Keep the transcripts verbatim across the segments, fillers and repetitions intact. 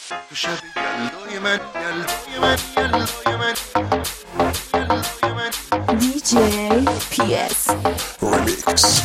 تو شب یلدای من یلدای من یلدای من یلدای من دی جی پی اس ریمیکس.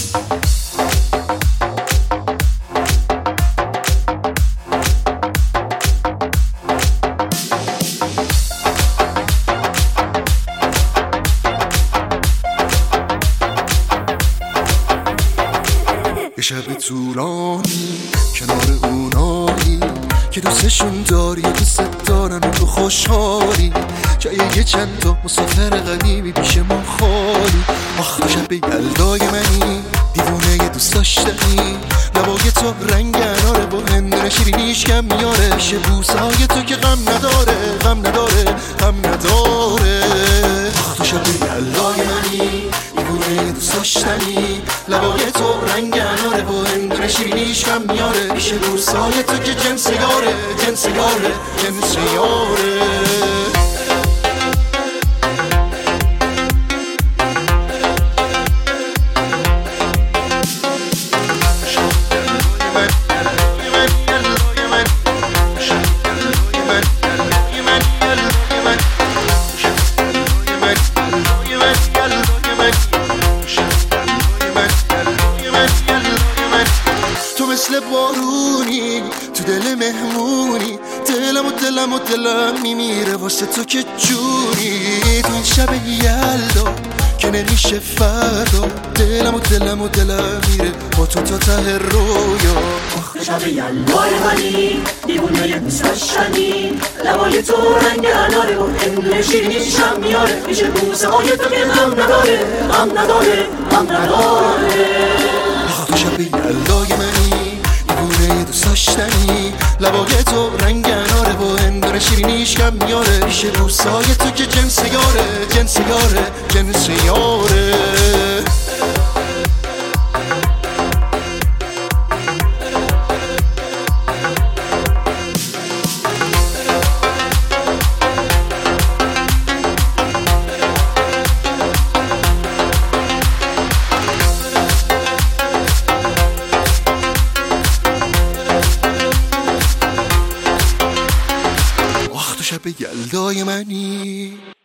یه شب طولانی کنار اونایی که دوستشون داری و دوست دارن و تو خوشحالی، جای یه چند تا مسافر قدیمی پیش ما خالی. آخ تو شب یلدای منی، دیوونه یه دوست داشتنی، لبای تو رنگ اناره با هندونه شیرینیش کم میاره، پیش بوسای تو که غم نداره غم نداره غم نداره. آخ تو شب یلدای منی، دیوونه یه دوست داشتنی، لبای تو رنگ اناره با هندونه شیرینیش کم میاره، پیش بوسای تو که جنس یاره جنس یاره جنس یاره. مثل بارونی تو دل مهمونی، دلم و دلم و دلم میمیره واسه تو که جونی. تو این شب یلدا که نمیشه فردا، دلم و دلم و دلم میره با تو تا ته رویا. تو شب یلدای منی، دیوونه یه دوست داشتنی، لبای تو رنگ اناره و هندونه شیرینیش هم میاره، پیش بوسه های تو که غم نداره غم نداره غم نداره. تو شب یلدای منی، دیوونه دوست داشتنی، لبای تو رنگ اناره با هندونه شیرینیش کم میاره، پیش بوسای تو که جنس یاره جنس یاره جنس یاره. شب یلدای منی.